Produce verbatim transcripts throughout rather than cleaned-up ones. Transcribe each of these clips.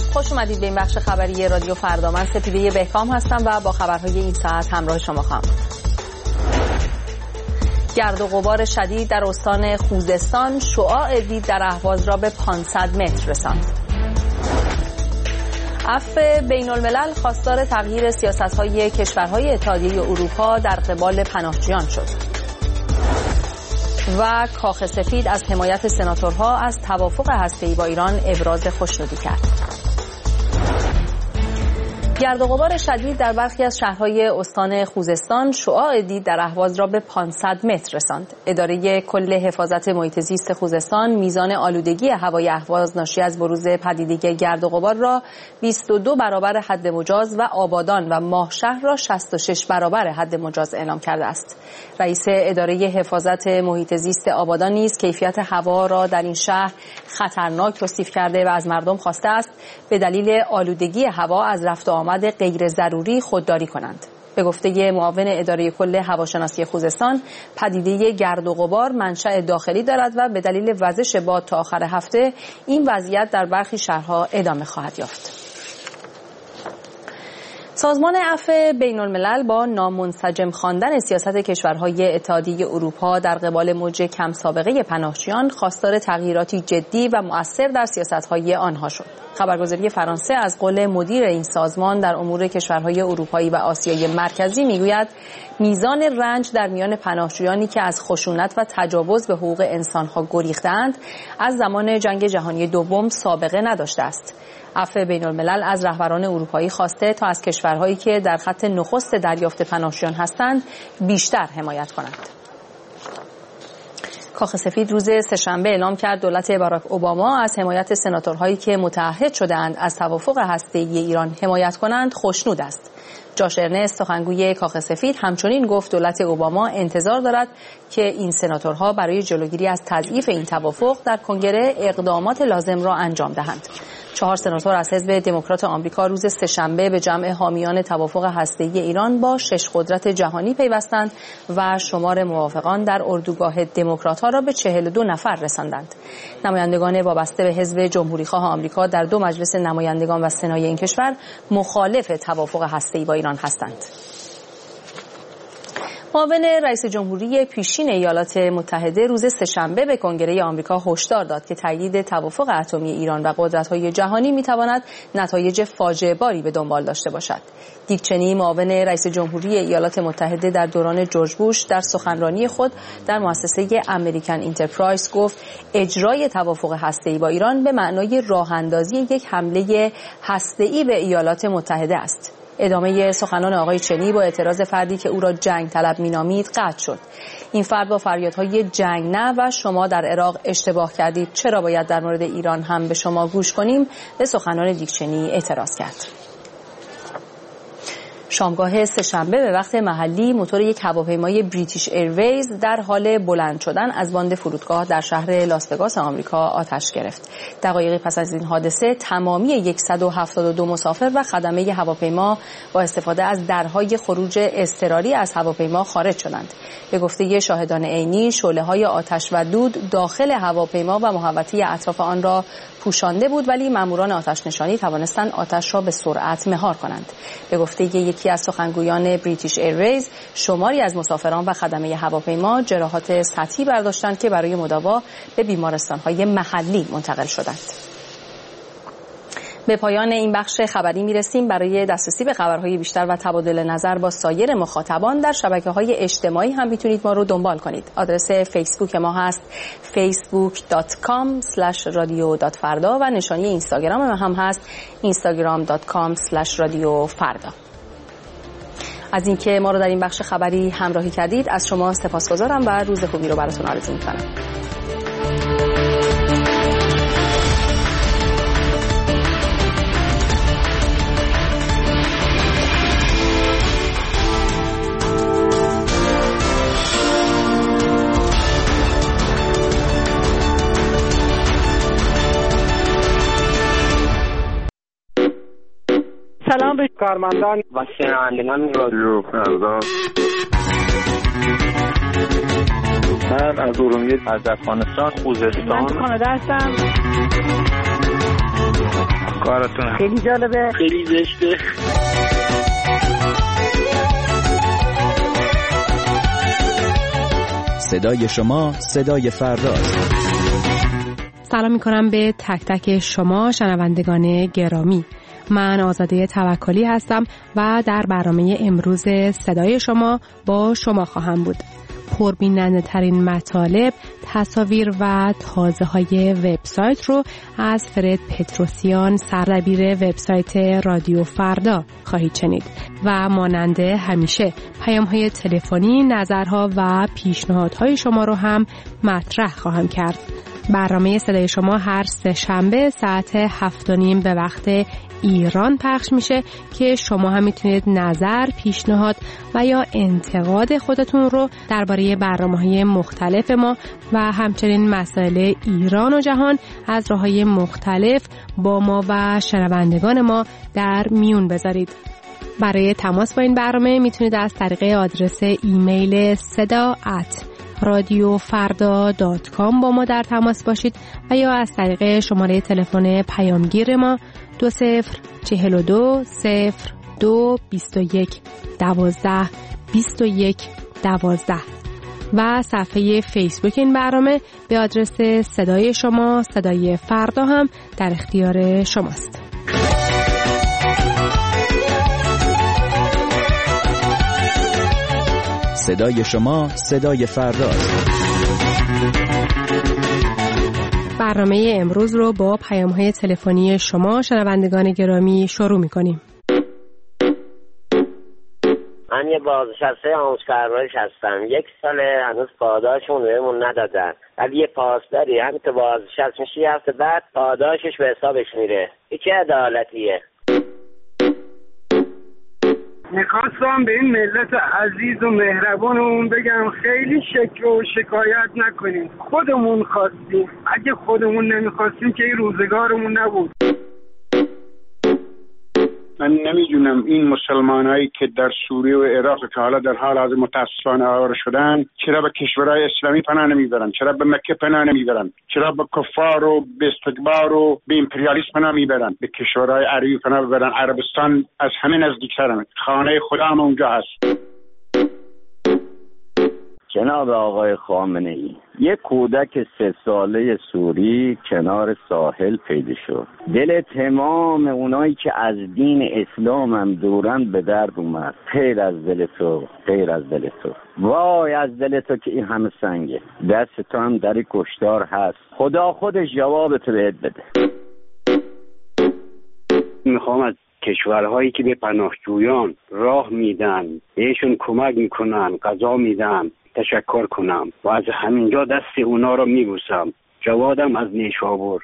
خوش اومدید به این بخش خبری رادیو فردا. من سپیده بهکام هستم و با خبرهای این ساعت همراه شما خواهم. گرد و غبار شدید در استان خوزستان شعاع دید در اهواز را به پانصد متر رساند. عفو بین الملل خواستار تغییر سیاست‌های کشورهای اتحادیه اروپا در قبال پناهجویان شد. و کاخ سفید از حمایت سناتورها از توافق هسته‌ای با ایران ابراز خوشنودی کرد. گرد و غبار شدید در برخی از شهرهای استان خوزستان شعاع دید در اهواز را به پانصد متر رساند. اداره کل حفاظت محیط زیست خوزستان میزان آلودگی هوای اهواز ناشی از بروز پدیده گرد و غبار را بیست و دو برابر حد مجاز و آبادان و ماهشهر را شصت و شش برابر حد مجاز اعلام کرده است. رئیس اداره حفاظت محیط زیست آبادان نیز کیفیت هوا را در این شهر خطرناک توصیف کرده و از مردم خواسته است به دلیل آلودگی هوا از رفت و آمد غیر ضروری خودداری کنند. به گفته معاون اداره کل هواشناسی خوزستان، پدیده گرد و غبار منشأ داخلی دارد و به دلیل وزش باد تا آخر هفته این وضعیت در برخی شهرها ادامه خواهد یافت. سازمان عفو بین الملل با نامنسجم خواندن سیاست کشورهای اتحادیه اروپا در قبال موج کم سابقه پناهجویان خواستار تغییراتی جدی و مؤثر در سیاستهای آنها شد. خبرگزاری فرانسه از قول مدیر این سازمان در امور کشورهای اروپایی و آسیای مرکزی میگوید میزان رنج در میان پناهجویانی که از خشونت و تجاوز به حقوق انسانها گریختند از زمان جنگ جهانی دوم سابقه نداشته است. عفو بین الملل از رهبران اروپایی خواسته تا از کشورهایی که در خط نخست دریافت پناهجویان هستند بیشتر حمایت کنند. کاخ سفید روز سه‌شنبه اعلام کرد دولت باراک اوباما از حمایت سناتورهایی که متعهد شده‌اند از توافق هسته‌ای ایران حمایت کنند خوشنود است. جاش ارنست سخنگوی کاخ سفید همچنین گفت دولت اوباما انتظار دارد که این سناتورها برای جلوگیری از تضعیف این توافق در کنگره اقدامات لازم را انجام دهند. چهار سناتور از حزب دموکرات آمریکا روز سه‌شنبه به جمع حامیان توافق هسته‌ای ایران با شش قدرت جهانی پیوستند و شمار موافقان در اردوگاه دموکرات‌ها را به چهل و دو نفر رساندند. نمایندگان وابسته به حزب جمهوری‌خواه آمریکا در دو مجلس نمایندگان و سنای این کشور مخالف توافق هسته‌ای با ایران هستند. معاون رئیس جمهوری پیشین ایالات متحده روز سه‌شنبه به کنگره آمریکا هشدار داد که تایید توافق اتمی ایران و قدرت‌های جهانی می‌تواند نتایج فاجعه‌باری به دنبال داشته باشد. دیک چنی معاون رئیس جمهوری ایالات متحده در دوران جورج بوش در سخنرانی خود در مؤسسه امریکن انترپرایز گفت اجرای توافق هسته‌ای با ایران به معنای راه‌اندازی یک حمله هسته‌ای به ایالات متحده است. ادامه سخنان آقای چنی با اعتراض فردی که او را جنگ طلب مینامید قطع شد. این فرد با فریادهای جنگ نه و شما در عراق اشتباه کردید، چرا باید در مورد ایران هم به شما گوش کنیم، به سخنان دیک چنی اعتراض کرد. شامگاه سه‌شنبه به وقت محلی موتور یک هواپیمای بریتیش ایرویز در حال بلند شدن از باند فرودگاه در شهر لاس وگاس آمریکا آتش گرفت. دقایقی پس از این حادثه تمامی صد و هفتاد و دو مسافر و خدمه هواپیما با استفاده از درهای خروج اضطراری از هواپیما خارج شدند. به گفته شاهدان عینی شعله‌های آتش و دود داخل هواپیما و محوطه اطراف آن را پوشانده بود، ولی ماموران آتش نشانی توانستند آتش را به سرعت مهار کنند. به گفته یکی از سخنگویان بریتیش ایرویز شماری از مسافران و خدمه هواپیما جراحات سطحی برداشتند که برای مداوا به بیمارستان‌های محلی منتقل شدند. به پایان این بخش خبری میرسیم. برای دسترسی به خبرهای بیشتر و تبادل نظر با سایر مخاطبان در شبکه‌های اجتماعی هم میتونید ما رو دنبال کنید. آدرس فیسبوک ما هست facebook dot com slash radio dot farda و نشانی اینستاگرام ما هم هست instagram dot com slash radio farda. از اینکه ما رو در این بخش خبری همراهی کردید از شما سپاسگزارم و روز خوبی رو براتون آرزو می‌کنم. سلام به کارمندان و شنوندگان رادیو فردا. من از ارومیه از افغانستان خوزستان من کانادا هستم. کارتون خیلی جالبه، خیلی زشته. صدای شما صدای فرداست. سلام میکنم به تک تک شما شنوندگان گرامی. من آزاده توکلی هستم و در برنامه امروز صدای شما با شما خواهم بود. پربیننده ترین مطالب، تصاویر و تازه های وبسایت رو از فرد پتروسیان، سردبیر وبسایت رادیو فردا خواهید شنید و مانند همیشه پیام های تلفنی، نظرها و پیشنهادهای شما رو هم مطرح خواهم کرد. برنامه صدای شما هر سه شنبه ساعت هفت و نیم به وقت ایران پخش میشه که شما هم میتونید نظر، پیشنهاد و یا انتقاد خودتون رو درباره برنامه‌های مختلف ما و همچنین مسائل ایران و جهان از راه‌های مختلف با ما و شنوندگان ما در میون بذارید. برای تماس با این برنامه میتونید از طریق آدرس ایمیل صدا ات رادیو فردا دات کام با ما در تماس باشید و یا از طریق شماره تلفن پیامگیر ما دو صفر چهل و دو صفر دو بیست و یک دوازده بیست و یک دوازده و صفحه فیسبوک این برنامه به آدرس صدای شما صدای فردا هم در اختیار شماست. صدای شما صدای فرداست. برنامه امروز رو با پیام‌های تلفنی شما شنوندگان گرامی شروع می‌کنیم. من یه بازنشسته آموزشپرورش هستم. یک ساله هنوز پاداشمون بهمون ندادن. ولی یه پاسداری همین که بازنشسته میشه یه هفته بعد پاداشش به حسابش میره. این چه عدالتیه؟ میخواستم به این ملت عزیز و مهربانمون بگم خیلی شکوه و شکایت نکنیم. خودمون خواستیم. اگه خودمون نمیخواستیم که این روزگارمون نبود. من نمیدونم این مسلمانایی که در سوریه و عراق که حالا در حال حاضر متاسفانه آواره شدن چرا به کشورهای اسلامی پناه نمیبرن؟ چرا به مکه پناه نمیبرن؟ چرا به کفار و به استکبار و به امپریالیسم پناه میبرن؟ به کشورهای عربی پناه ببرن. عربستان از همه نزدیکترن. خانه خدا هم اونجا هست. جناب آقای خامنه ای، یک کودک سه ساله سوری کنار ساحل پیدا شد. دل تمام اونایی که از دین اسلام هم دورن به درد اومد. خیر از دل تو، خیر از دل تو، وای از دل تو که این همه سنگه. دست تو هم در کشتار هست. خدا خودش جوابت بهت بده. میخوام از کشورهایی که به پناهجویان راه میدن، بهشون کمک میکنن، غذا میدن، تشکر کنم و از همینجا دست اونا رو میبوسم. جوادم از نیشابور.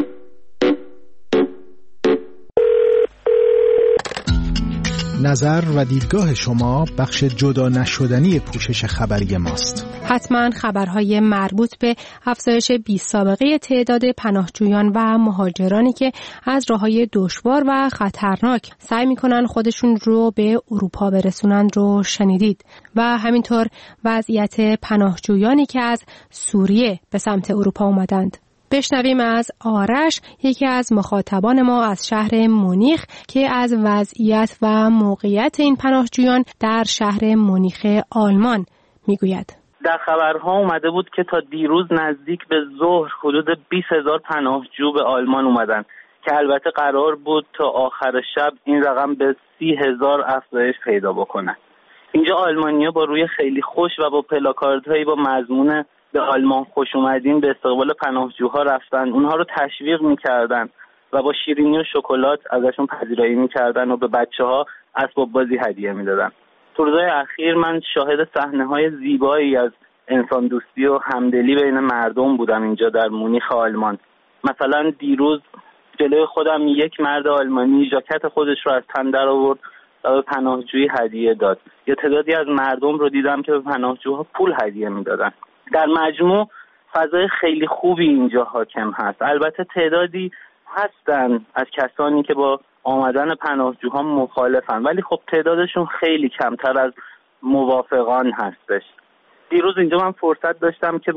نظر و دیدگاه شما بخش جدا نشدنی پوشش خبری ماست. حتما خبرهای مربوط به افزایش بی‌سابقه تعداد پناهجویان و مهاجرانی که از راههای دشوار و خطرناک سعی میکنن خودشون رو به اروپا برسونن رو شنیدید و همینطور وضعیت پناهجویانی که از سوریه به سمت اروپا اومدند. بشنویم از آرش، یکی از مخاطبان ما از شهر مونیخ که از وضعیت و موقعیت این پناهجویان در شهر مونیخ آلمان میگوید. در خبرها اومده بود که تا دیروز نزدیک به ظهر حدود بیست هزار پناهجو به آلمان اومدن که البته قرار بود تا آخر شب این رقم به سی هزار افزایش پیدا بکنه. اینجا آلمانیا با روی خیلی خوش و با پلاکاردهایی با مضمون به آلمان خوش اومدین به استقبال پناهجوها رفتن. اونها رو تشویق میکردن و با شیرینی و شکلات ازشون پذیرایی میکردن و به بچه‌ها اسباب بازی هدیه میدادن. تو روزهای اخیر من شاهد صحنه‌های زیبایی از انسان دوستی و همدلی بین مردم بودم اینجا در مونیخ آلمان. مثلا دیروز جلوی خودم یک مرد آلمانی ژاکت خودش رو از تن در آورد و به پناهجویی هدیه داد. یا تعدادی از مردم رو دیدم که به پناهجوها پول هدیه میدادن. در مجموع فضای خیلی خوبی اینجا حاکم هست. البته تعدادی هستن از کسانی که با آمدن پناهجوها مخالفن، ولی خب تعدادشون خیلی کمتر از موافقان هستش. دیروز اینجا من فرصت داشتم که با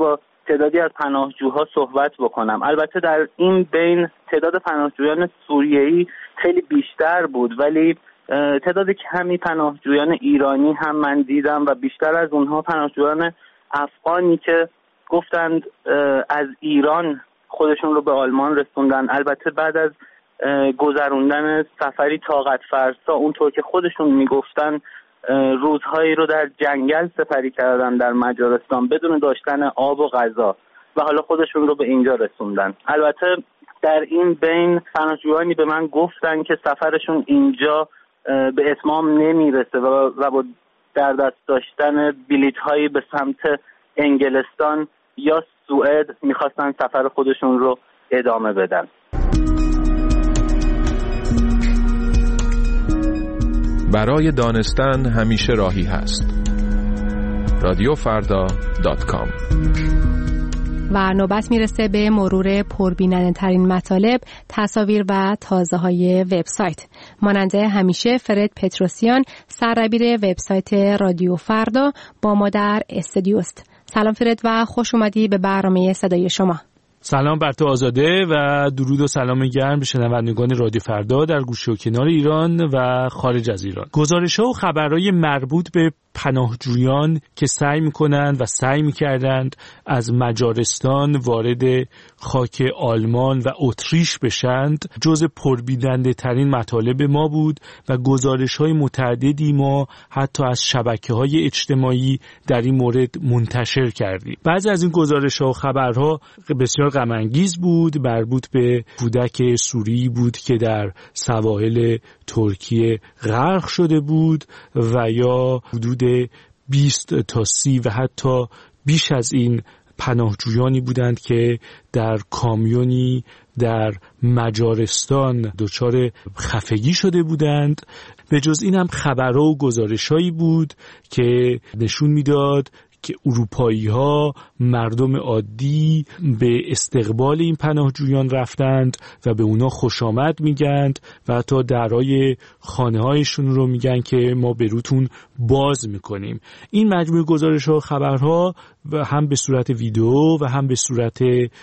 تعدادی از پناهجوها صحبت بکنم. البته در این بین تعداد پناهجویان سوریه‌ای خیلی بیشتر بود، ولی تعداد کمی پناهجویان ایرانی هم من دیدم و بیشتر از اونها پناهجویان افغانی که گفتند از ایران خودشون رو به آلمان رسوندن. البته بعد از گذروندن سفری طاقت فرسا، اونطور که خودشون میگفتن روزهایی رو در جنگل سپری کردن در مجارستان بدون داشتن آب و غذا و حالا خودشون رو به اینجا رسوندن. البته در این بین پناهجویانی به من گفتن که سفرشون اینجا به اتمام نمیرسه و با در دست داشتن بلیط هایی به سمت انگلستان یا سوئد میخواستن سفر خودشون رو ادامه بدن. برای دانستن همیشه راهی هست. رادیو فردا دات کام. و نوبت میرسه به مرور پربیننده ترین مطالب، تصاویر و تازه های وبسایت. ماننده همیشه فرد پتروسیان، سردبیر وبسایت رادیو فردا، با ما در استودیوست. سلام فرد و خوش اومدی به برنامه صدای شما. سلام بر تو آزاده و درود و سلام گرم به شنوندگان رادیو فردا در گوشه و کنار ایران و خارج از ایران. گزارش‌ها و خبرهای مربوط به پناهجویان که سعی می‌کنند و سعی می‌کردند از مجارستان وارد خاک آلمان و اتریش بشند جزء پربیننده ترین مطالب ما بود و گزارش‌های متعددی ما حتی از شبکه‌های اجتماعی در این مورد منتشر کردیم. بعضی از این گزارش‌ها و خبرها بسیار غم انگیز بود، مربوط به کودک سوری بود که در سواحل ترکیه غرق شده بود و یا حدود بیست تا سی و حتی بیش از این پناهجویانی بودند که در کامیونی در مجارستان دچار خفگی شده بودند. به جز این هم خبرها و گزارش‌هایی بود که نشون میداد که اروپایی‌ها، مردم عادی به استقبال این پناهجویان رفتند و به اونا خوش آمد میگند و حتی درهای خانه‌هایشون رو میگن که ما به روتون باز میکنیم. این مجموعه گزارش‌ها و خبرها و هم به صورت ویدیو و هم به صورت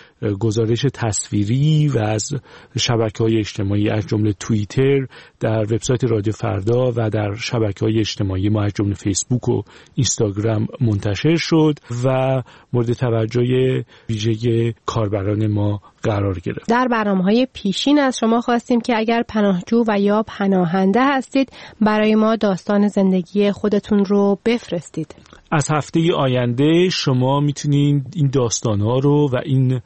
گزارش تصویری و از شبکه‌های اجتماعی از جمله توییتر در وبسایت رادیو فردا و در شبکه‌های اجتماعی ما از جمله فیسبوک و اینستاگرام منتشر شد و مورد توجه ویژه کاربران ما قرار گرفت. در برنامه‌های پیشین از شما خواستیم که اگر پناهجو و یا پناهنده هستید برای ما داستان زندگی خودتون رو بفرستید. از هفته آینده شما میتونید این داستان‌ها رو و این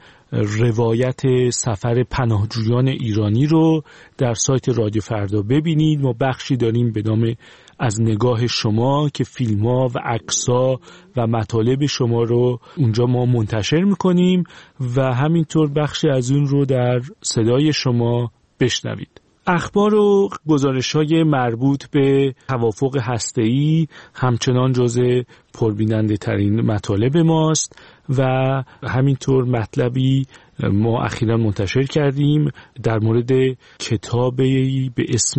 روایت سفر پناهجویان ایرانی رو در سایت رادیو فردا ببینید. ما بخشی داریم به نام از نگاه شما که فیلم‌ها و عکس‌ها و مطالب شما رو اونجا ما منتشر می‌کنیم و همینطور بخشی از اون رو در صدای شما بشنوید. اخبار و گزارش‌های مربوط به توافق هسته‌ای همچنان جزء پربیننده ترین مطالب ماست و همینطور مطلبی ما اخیراً منتشر کردیم در مورد کتابی به اسم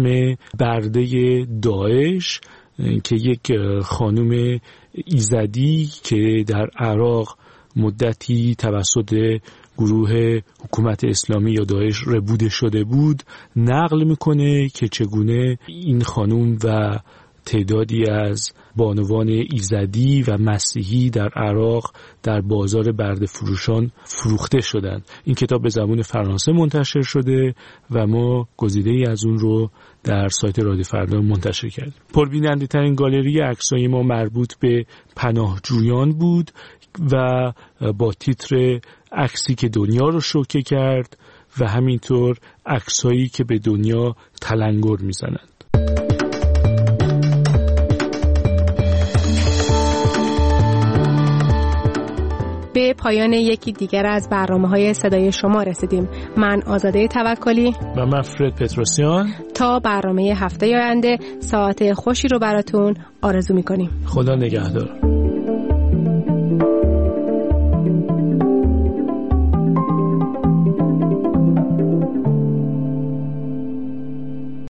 برده داعش که یک خانم ایزدی که در عراق مدتی توسط گروه حکومت اسلامی یا داعش ربوده شده بود نقل میکنه که چگونه این خانم و تعدادی از بانوان ایزدی و مسیحی در عراق در بازار برده فروشان فروخته شدند. این کتاب به زبان فرانسه منتشر شده و ما گزیده‌ای از اون رو در سایت رادیو فردا منتشر کردیم. پربیننده ترین گالری عکسای ما مربوط به پناهجویان بود و با تیتر عکسی که دنیا رو شوکه کرد و همینطور عکسایی که به دنیا تلنگر میزنند. به پایان یکی دیگر از برنامه‌های صدای شما رسیدیم. من آزاده توکلی و من فرد پتروسیان تا برنامه هفته آینده ساعت خوشی رو براتون آرزو می‌کنیم. خدا نگهدار.